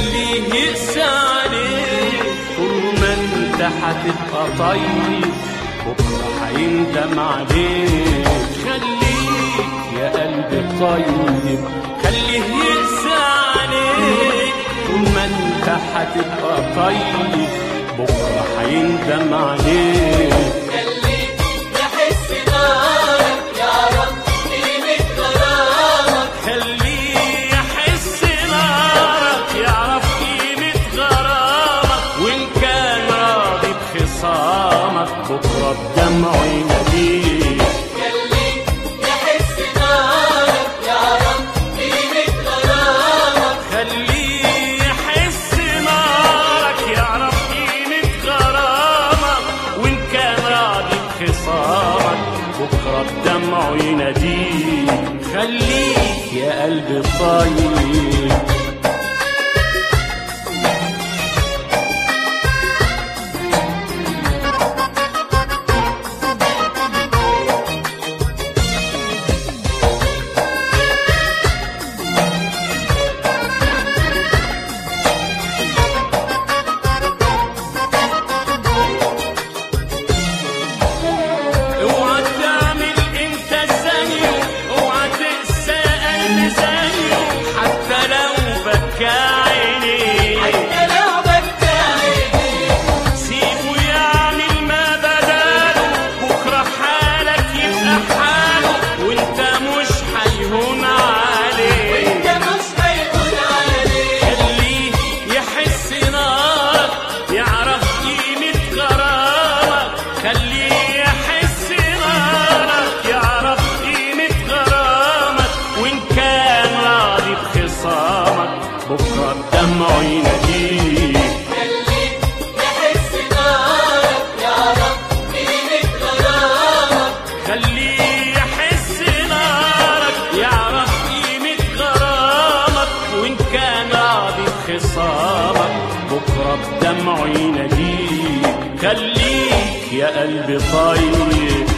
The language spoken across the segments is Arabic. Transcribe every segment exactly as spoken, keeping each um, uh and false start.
خليه يقسى عليك. طول ما انت هتبقى طيب بكره هيندم عليك. خليك يا قلبي طيب، خليه يقسى عليك. طول ما انت هتبقى طيب بكره هيندم عليك. خليك يحس نارك يعرف قيمة غرامك. خليه يحس نارك يعرف قيمة غرامك. وإن كان راضي بخصامك بكرة بدمعه يناديك. خليك يحس نارك يعرف قيمة غرامك. خليه يحس نارك يعرف قيمة غرامك. وإن كان راضي بخصامك بكرة بدمعه يناديك. خليك يا قلبي طيب. اوعى تعمل انت زيه، اوعى تقسى قلب زيه. حتى لو بكى عينيه، حتى لو بكى عينيه. سيبه يعمل ما بداله. بكره حالك يبقى حاله وانت مش هيهون عليه. وانت مش هيهون عليه. خليه يحس نارك يعرف قيمة غرامك. خليه يحس نارك يعرف قيمة غرامك. وإن كان راضي بخصامك بكرة بدمعه يناديك. خليك يحس نارك يعرف قيمة غرامك. خليه يحس نارك يعرف قيمة غرامك. وإن كان راضي بخصامك بكرة بدمعه يناديك. خليك يا قلبي طيب.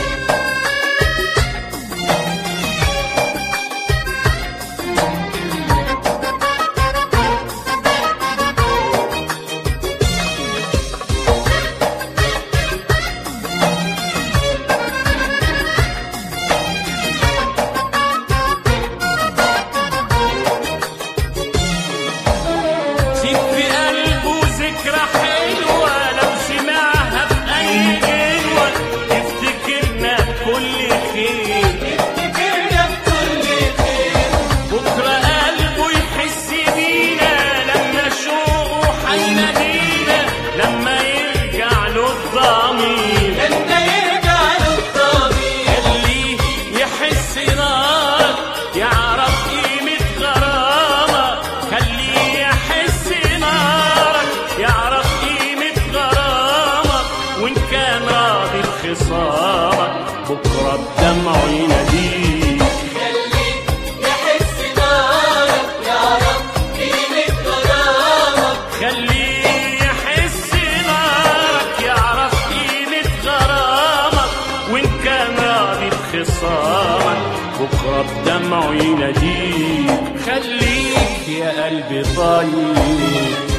سيب في قلبه ذكرى حلوة لو سمعها بأي جنوة. يفتكرنا بكل خير، افتكرنا بكل خير. بكرة قلبه يحس بينا لما شوقه هينادينا. لما يرجع له الضمير، لما يرجع له الضمير. خليه يحس نارك يعرف قيمة غرامك. خليه يحس نارك يعرف قيمة غرامك. وإن كان راضي بخصامك بكرة بدمعه يناديك. خليك يحس نارك يعرف قيمة غرامك. خليه يحس نارك يعرف قيمة غرامك. وإن كان راضي بخصامك بكرة بدمعه يناديك. خليك يا قلبي طيب.